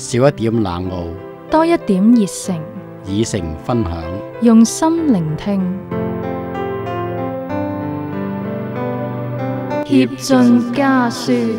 少一點冷傲， 多一點熱誠， 以誠分享。 用心聆聽，協進家書。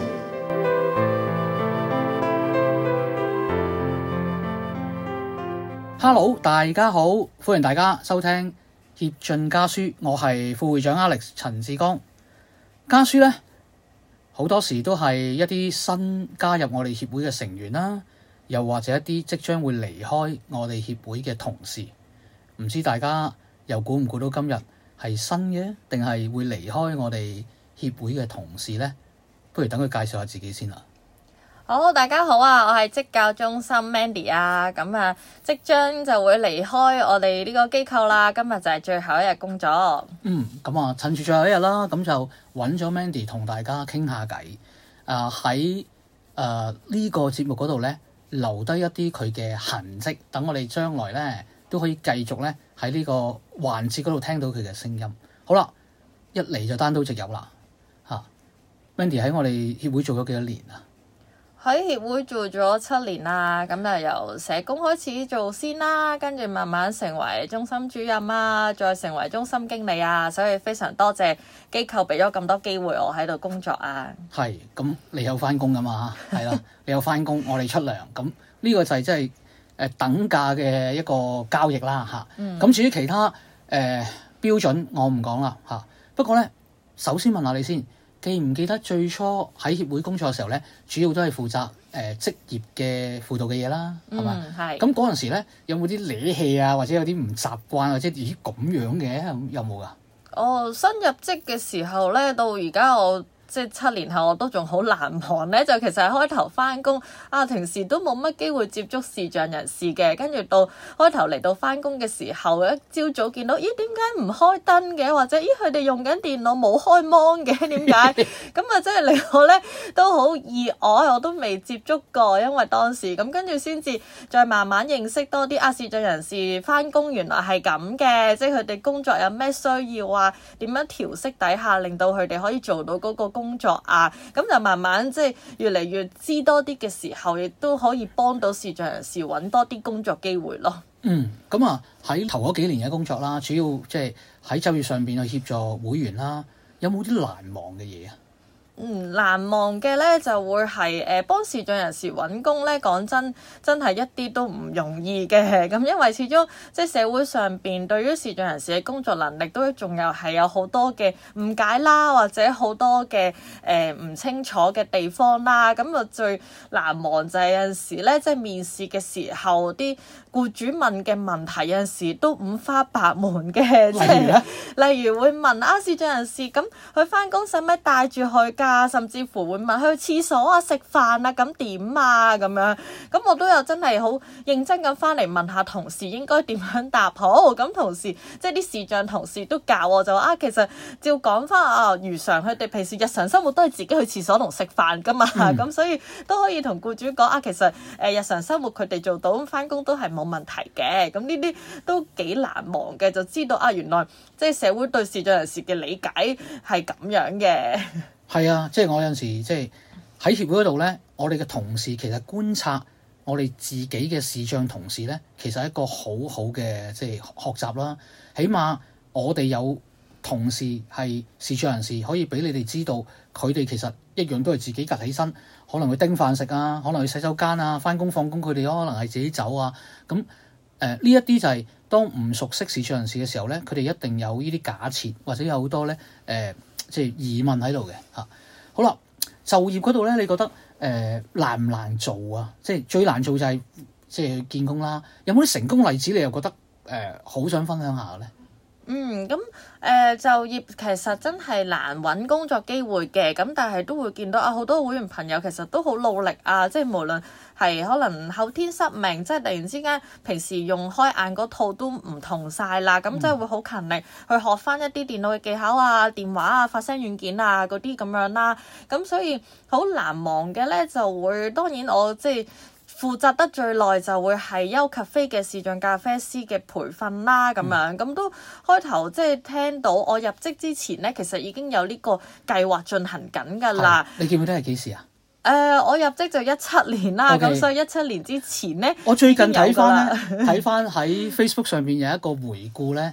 Hello， 大家好，歡迎大家收聽協進家書，我係副會長 Alex 陳志剛。家書呢，好多時都係一啲新加入我哋協會嘅成員啦，又或者一啲即將會離開我哋協會嘅同事。唔知大家又估唔估到今日係新嘅，定係會離開我哋協會嘅同事呢？不如等佢介紹下自己先啦。 好，大家好啊！我係職教中心 Mandy 啊，即將就會離開我哋呢個機構啦。今日就係最後一日工作。 趁住最後一日啦，咁就揾咗 Mandy 同大家傾下偈。喺呢個節目嗰度咧，留低一啲佢嘅痕跡，等我哋將來咧都可以繼續咧喺呢個環節嗰度聽到佢嘅聲音。好啦，一嚟就單刀直入啦嚇。Mandy 喺我哋協會做咗幾多年啊？ 喺協會做咗7年啦，咁就由社工開始做先啦，跟住慢慢成為中心主任啊，再成為中心經理啊，所以非常多謝機構俾咗咁多機會我喺度工作啊。 係，咁你有返工㗎嘛？係啦，你有返工，我哋出糧，咁呢個就係真係等價嘅一個交易啦嚇。咁至於其他標準，我唔講啦嚇。不過咧，首先問下你先。記唔記得最初喺協會工作嘅時候咧，主要都係負責職業嘅輔導嘅嘢啦，係嘛？ 係。 咁嗰陣時咧，有冇啲攣氣啊，或者有啲唔習慣，或者咦咁樣嘅有冇㗎？ 新入職嘅時候咧，到而家我即係7年後我都仲好難忘咧，就其實係開頭返工平時都冇乜機會接觸視障人士嘅，跟住到開頭嚟到返工嘅時候，一朝早見到咦點解唔開燈嘅，或者咦佢哋用緊電腦冇開芒嘅點解？咁啊真係令我咧都好意外，我都未接觸過，因為當時咁跟住先至再慢慢認識多啲視障人士返工原來係咁嘅，即係佢哋工作有咩需要啊，點樣調適底下令到佢哋可以做到嗰個工作啊，咁就慢慢即係越嚟越知多啲嘅時候，亦都可以幫到視障人士揾多啲工作機會咯。 咁喺頭嗰幾年嘅工作啦，主要即係喺就業上邊去協助會員啦，有冇啲難忘嘅嘢啊？ 難忘嘅咧就會係幫視障人士揾工咧，講真係一啲都唔容易嘅。咁因為始終即係社會上邊對於視障人士嘅工作能力都仲有好多嘅誤解啦，或者好多嘅唔清楚嘅地方啦。咁最難忘就係有陣時咧，即係面試嘅時候，啲僱主問嘅問題有陣時都五花八門嘅，即係例如會問視障人士咁佢返工使唔使帶住佢㗎？甚至乎會問去廁所啊、食飯啊，咁點啊咁樣。咁我都有真係好認真咁翻嚟問下同事應該點樣答好。咁同事即係啲視障同事都教我就話其實照講翻如常佢哋平時日常生活都係自己去廁所同食飯噶嘛。咁所以都可以同僱主講其實日常生活佢哋做到翻工都係冇問題嘅。咁呢啲都幾難忘嘅，就知道原來即係社會對視障人士嘅理解係咁樣嘅。 係啊，即係我有陣時即係喺協會嗰度咧，我哋嘅同事其實觀察我哋自己嘅視障同事咧，其實係一個好好嘅即係學習啦。起碼我哋有同事係視障人士，可以俾你哋知道佢哋其實一樣都係自己趌起身，可能去叮飯食啊，可能去洗手間啊，返工放工佢哋可能係自己走啊。咁呢一啲就係當唔熟悉視障人士嘅時候咧，佢哋一定有呢啲假設或者有好多咧即係疑問喺度嘅嚇。好啦，就業嗰度咧，你覺得難唔難做啊？即係最難做就係即係去見工啦。有冇啲成功例子你又覺得好想分享下咧？ 就業其實真係難揾工作機會嘅，咁但係都會見到好多會員朋友其實都好努力即係無論係可能後天失明，即係突然之間平時用開眼嗰套都唔同晒啦，咁即係會好勤力去學翻一啲電腦嘅技巧電話發聲軟件嗰啲咁樣啦，咁所以好難忘嘅咧就會當然我即係負責得最耐就會係優咖啡嘅視障咖啡師嘅培訓啦，咁樣咁都開頭即係聽到我入職之前咧，其實已經有呢個計劃進行緊㗎啦。 你記唔記得係幾時啊？ 我入職就17年啦，咁 OK 所以17年之前咧， 我最近睇翻已經有㗎啦咧，睇翻喺 Facebook 上邊有一個回顧咧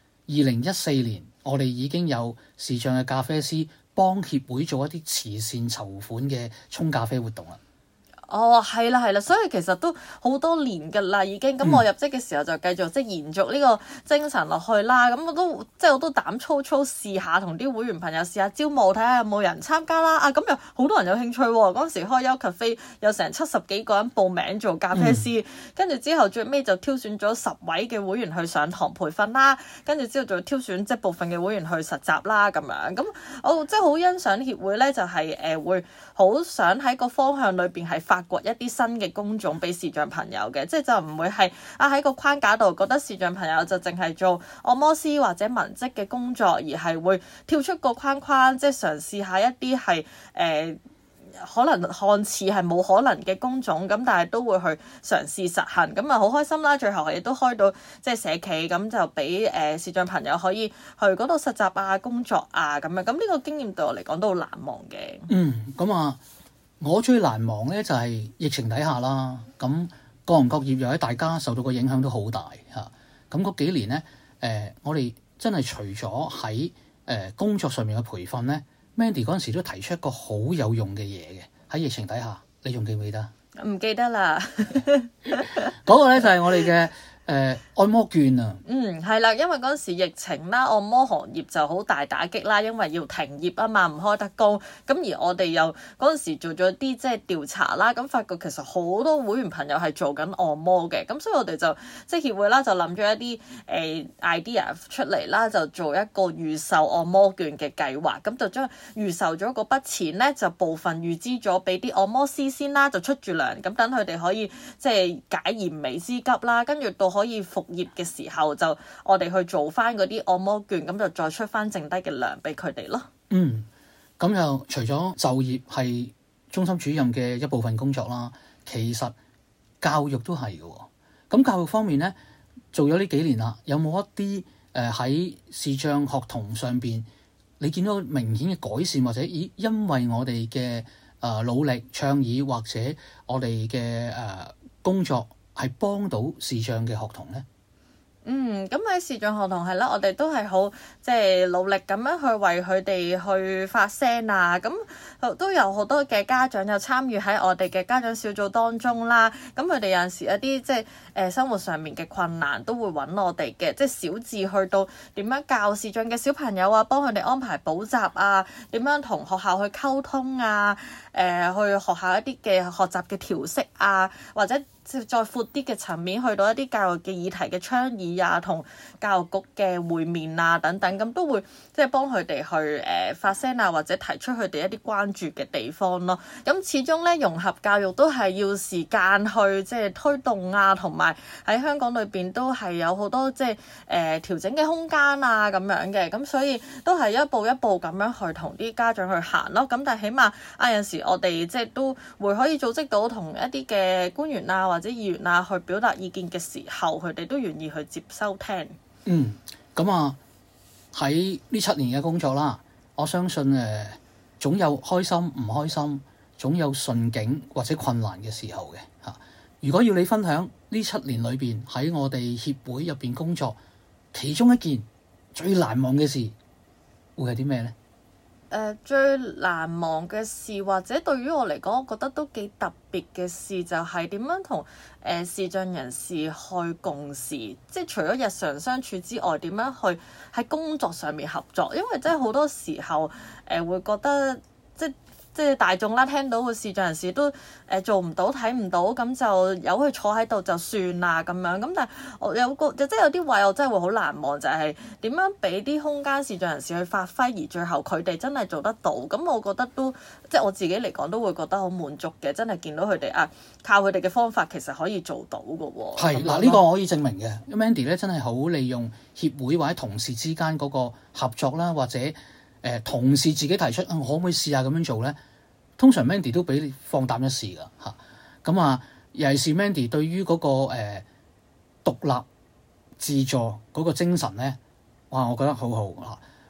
，2014年我哋已經有視障嘅咖啡師幫協會做一啲慈善籌款嘅沖咖啡活動啦。 哦，係啦係啦，所以其實都好多年㗎啦已經。咁我入職嘅時候就繼續即係延續呢個精神落去啦。咁我都膽粗粗試下同啲會員朋友試下招募，睇下有冇人參加啦。咁又好多人有興趣喎。嗰陣時開優咖啡有成70幾個人報名做咖啡師，跟住之後最尾就挑選咗10位嘅會員去上堂培訓啦。跟住之後就挑選即係部分嘅會員去實習啦咁樣。咁我即係好欣賞協會咧，就係會好想喺個方向裏邊係發掘一啲新嘅工種俾視障朋友嘅，即係就唔會係喺個框架度覺得視障朋友就淨係做按摩師或者文職嘅工作，而係會跳出個框框，即係嘗試下一啲係可能看似係冇可能嘅工種，咁但係都會去嘗試實行，咁啊好開心啦！最後亦都開到即係社企，咁就俾視障朋友可以去嗰度實習啊、工作啊咁樣，咁呢個經驗對我嚟講都好難忘嘅。 咁啊，我最難忘咧就係疫情底下啦，咁各行各業又喺大家受到個影響都好大嚇。咁嗰幾年咧，我哋真係除咗喺工作上面嘅培訓咧。Mandy 嗰陣時都提出一個好有用嘅嘢嘅，喺疫情底下，你仲記唔記得？ 唔記得啦。 嗰個咧就係我哋嘅按摩券啊。 係啦，因為嗰陣時疫情啦，按摩行業就好大打擊啦，因為要停業啊嘛，唔開得工。咁而我哋又嗰陣時做咗啲即係調查啦，咁發覺其實好多會員朋友係做緊按摩嘅，咁所以我哋就即係協會啦，就諗咗一啲idea 出嚟啦，就做一個預售按摩券嘅計劃，咁就將預售咗嗰筆錢咧，就部分預支咗俾啲按摩師先啦，就出住糧，咁等佢哋可以即係解燃眉之急啦，跟住到可以復業嘅時候就我哋去做翻嗰啲按摩券，咁就再出翻剩低嘅糧俾佢哋咯。 咁就除咗就業係中心主任嘅一部分工作啦，其實教育都係嘅喎。咁教育方面咧，做咗呢幾年啦，有冇一啲喺視障學童上邊，你見到明顯嘅改善，或者因為我哋嘅努力倡議或者我哋嘅工作係幫到視障嘅學童咧？ 咁喺視障學童係啦，我哋都係好即係努力咁樣去為佢哋去發聲啊！咁都有好多嘅家長有參與喺我哋嘅家長小組當中啦。咁佢哋有陣時一啲即係生活上面嘅困難都會揾我哋嘅，即係小至去到點樣教視障嘅小朋友啊，幫佢哋安排補習啊，點樣同學校去溝通啊，去學校一啲嘅學習嘅調適啊，或者再闊啲嘅層面，去到一啲教育嘅議題嘅倡議啊，同教育局嘅會面啊等等，咁都會即係幫佢哋去發聲啊，或者提出佢哋一啲關注嘅地方咯。咁始終咧融合教育都係要時間去即係推動啊，同埋喺香港裏邊都係有好多即係調整嘅空間啊咁樣嘅，咁所以都係一步一步咁樣去同啲家長去行咯。咁但係起碼有陣時我哋即係都會可以組織到同一啲嘅官員啊或者議員啊去表達意見嘅時候，佢哋都願意去接收聽。 咁喺呢7年嘅工作啦，我相信總有開心唔開心，總有順境或者困難嘅時候嘅嚇。如果要你分享呢7年裏邊喺我哋協會入邊工作，其中一件最難忘嘅事會係啲咩咧？ 最難忘嘅事，或者對於我嚟講，我覺得都幾特別嘅事，就係點樣同視障人士去共事，即係除咗日常相處之外，點樣去喺工作上面合作，因為真係好多時候會覺得即係大眾啦，聽到個視障人士都做唔到睇唔到，咁就由佢坐喺度就算啦咁樣。咁但係我即係有啲位我真係會好難忘，就係點樣俾啲空間視障人士去發揮，而最後佢哋真係做得到。咁我覺得都即係我自己嚟講都會覺得好滿足嘅，真係見到佢哋靠佢哋嘅方法其實可以做到㗎喎。 係嗱，呢個我可以證明嘅。Mandy 咧真係好利用協會或者同事之間嗰個合作啦，或者同事自己提出我可唔可以試下咁樣做咧？通常 Mandy 都俾你放膽一試㗎嚇。咁尤其是 Mandy 對於嗰個獨立自助嗰個精神咧，哇！我覺得好好嚇。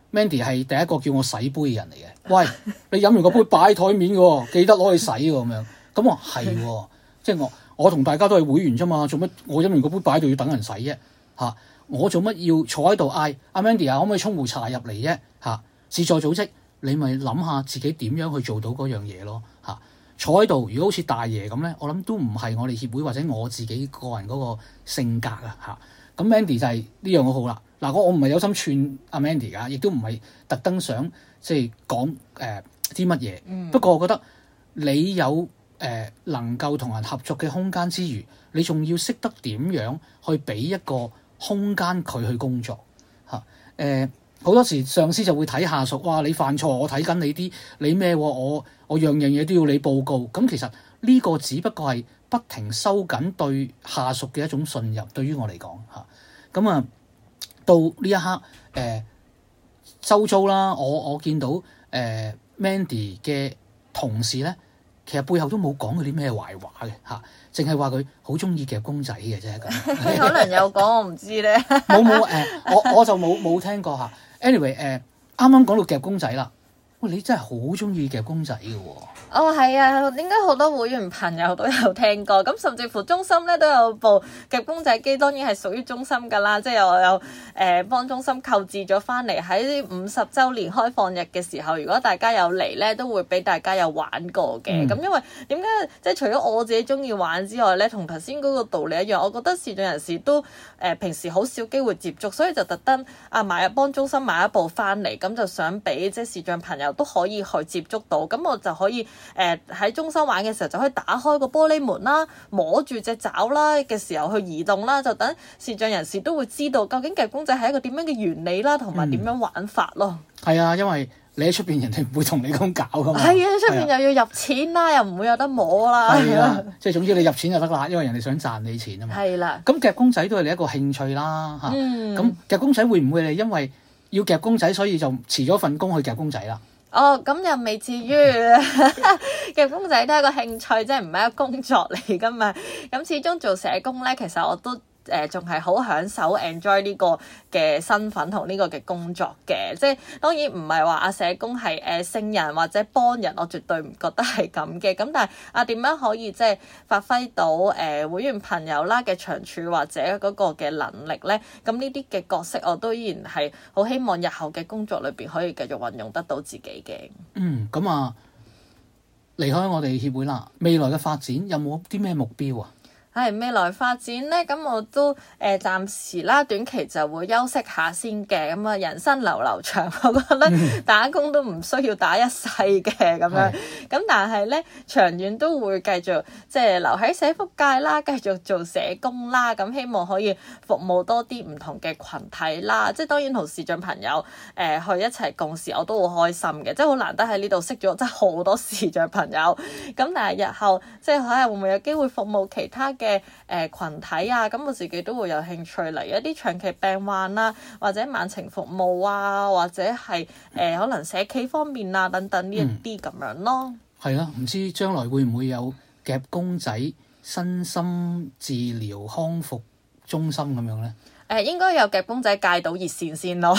Mandy 係第一個叫我洗杯嘅人嚟嘅。喂，你飲完個杯擺喺台面嘅喎，記得攞去洗喎咁樣。咁我係喎，即係我同大家都係會員啫嘛，做乜我飲完個杯擺喺度要等人洗啫？嚇，我做乜要坐喺度嗌阿 Mandy 啊，可唔可以沖壺茶入嚟啫？嚇，志在組織，你咪諗下自己點樣去做到嗰樣嘢咯。嚇，坐喺度，如果好似大爺咁咧，我諗都唔係我哋協會或者我自己個人嗰個性格啊。嚇，咁 Mandy 就係呢樣好啦。嗱，我唔係有心串阿 Mandy 㗎，亦都唔係特登想即係講啲乜嘢。不過我覺得你有能夠同人合作嘅空間之餘，你仲要識得點樣去俾一個空間佢去工作嚇。好多時上司就會睇下屬，哇！你犯錯，我睇緊你啲，你咩喎？我樣樣嘢都要你報告。咁其實呢個只不過係不停收緊對下屬嘅一種信任。對於我嚟講嚇，咁啊到呢一刻周遭啦，我見到Mandy 嘅同事咧，其實背後都冇講佢啲咩壞話嘅嚇，淨係話佢好中意夾公仔嘅啫咁。 可能有講我唔知咧。 冇我就冇聽過嚇。Anyway 啱啱講到夾公仔啦，喂，你真係好中意夾公仔嘅喎。 哦，係啊，應該好多會員朋友都有聽過，咁甚至乎中心咧都有部夾公仔機，當然係屬於中心㗎啦，即係又有幫中心購置咗翻嚟，喺50週年開放日嘅時候，如果大家有嚟咧，都會俾大家有玩過嘅。咁因為點解即係除咗我自己中意玩之外咧，同頭先嗰個道理一樣，我覺得視障人士都平時好少機會接觸，所以就特登幫中心買一部翻嚟，咁就想俾即係視障朋友都可以去接觸到，咁我就可以喺中心玩嘅時候就可以打開個玻璃門啦，摸住隻爪啦嘅時候去移動啦，就等視障人士都會知道究竟夾公仔係一個點樣嘅原理啦，同埋點樣玩法咯。 係啊，因為你喺出邊，人哋唔會同你咁搞噶嘛。係啊，出邊又要入錢啦，又唔會有得摸啦。 係啊，即係總之你入錢就得啦，因為人哋想賺你錢啊嘛。係啦。咁夾公仔都係你一個興趣啦嚇。咁夾公仔會唔會係因為要夾公仔，所以就辭咗份工去夾公仔啦？ 哦，咁又未至於夾公仔都係一個興趣，即係唔係一個工作嚟噶嘛。咁始終做社工咧，其實我都仲係好享受 enjoy 呢個嘅身份同呢個嘅工作嘅。即係當然唔係話社工係聖人或者幫人，我絕對唔覺得係咁嘅。咁但係點樣可以即係發揮到會員朋友啦嘅長處或者嗰個嘅能力咧？咁呢啲嘅角色我都依然係好希望日後嘅工作裏邊可以繼續運用得到自己嘅。 咁離開我哋協會啦，未來嘅發展有冇啲咩目標啊？ 未來發展咧，咁我都暫時啦，短期就會休息下先嘅。咁人生流流長，我覺得打工都唔需要打一世嘅咁樣。咁但係咧，長遠都會繼續即係留喺社福界啦，繼續做社工啦。咁希望可以服務多啲唔同嘅群體啦。即係當然同視障朋友去一齊共事，我都好開心嘅。即係好難得喺呢度識咗真係好多視障朋友。咁但係日後即係睇下會唔會有機會服務其他嘅群體啊，咁我自己都會有興趣嚟一啲長期病患啦，或者晚晴服務啊，或者係可能社企方面啊等等呢一啲咁樣咯。 係啦，唔知將來會唔會有夾公仔身心治療康復中心咁樣咧？ 應該有夾公仔戒賭熱線先咯。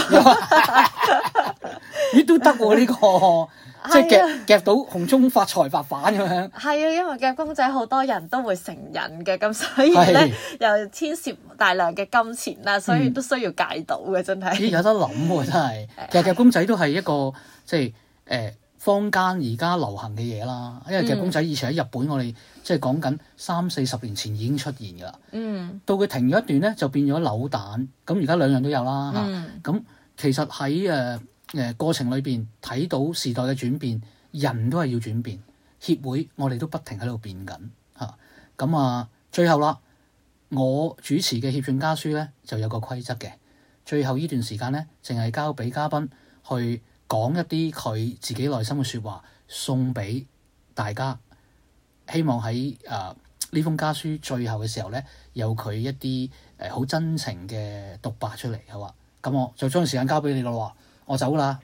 咦，都得喎呢個。即係夾到紅中發財白板咁樣。係啊， 因為夾公仔好多人都會成癮嘅，咁所以咧又牽涉大量嘅金錢啦，所以都需要戒賭嘅，真係。 咦，有得諗喎，真係。其實夾公仔都係一個即係坊間而家流行嘅嘢啦。因為夾公仔以前喺日本，我哋即係講緊30-40年前已經出現㗎啦。到佢停咗一段咧，就變咗扭蛋。咁而家兩樣都有啦嚇。咁其實喺過程裏邊睇到時代嘅轉變，人都係要轉變。協會我哋都不停喺度變緊嚇。咁最後啦，我主持嘅協進家書咧就有個規則嘅。最後呢段時間咧，淨係交俾嘉賓去講一啲佢自己內心嘅説話，送俾大家。希望喺呢封家書最後嘅時候咧，有佢一啲好真情嘅獨白出嚟，好啊。咁我就將時間交俾你咯。我走啦。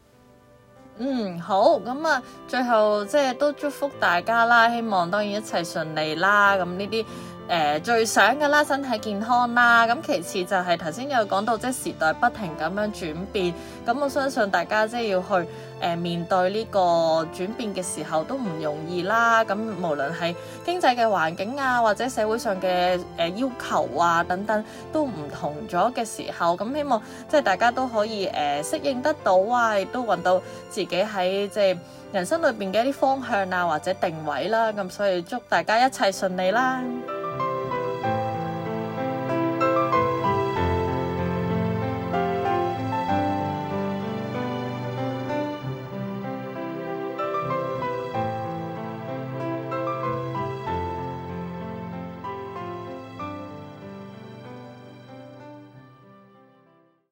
好，咁最後即係都祝福大家啦，希望當然一切順利啦。咁呢啲最想嘅啦，身體健康啦。咁其次就係頭先有講到，即係時代不停咁樣轉變。咁我相信大家即係要去面對呢個轉變嘅時候都唔容易啦。咁無論係經濟嘅環境啊，或者社會上嘅要求啊等等都唔同咗嘅時候，咁希望即係大家都可以適應得到啊，亦都揾到自己喺即係人生裏邊嘅一啲方向啊，或者定位啦。咁所以祝大家一切順利啦〜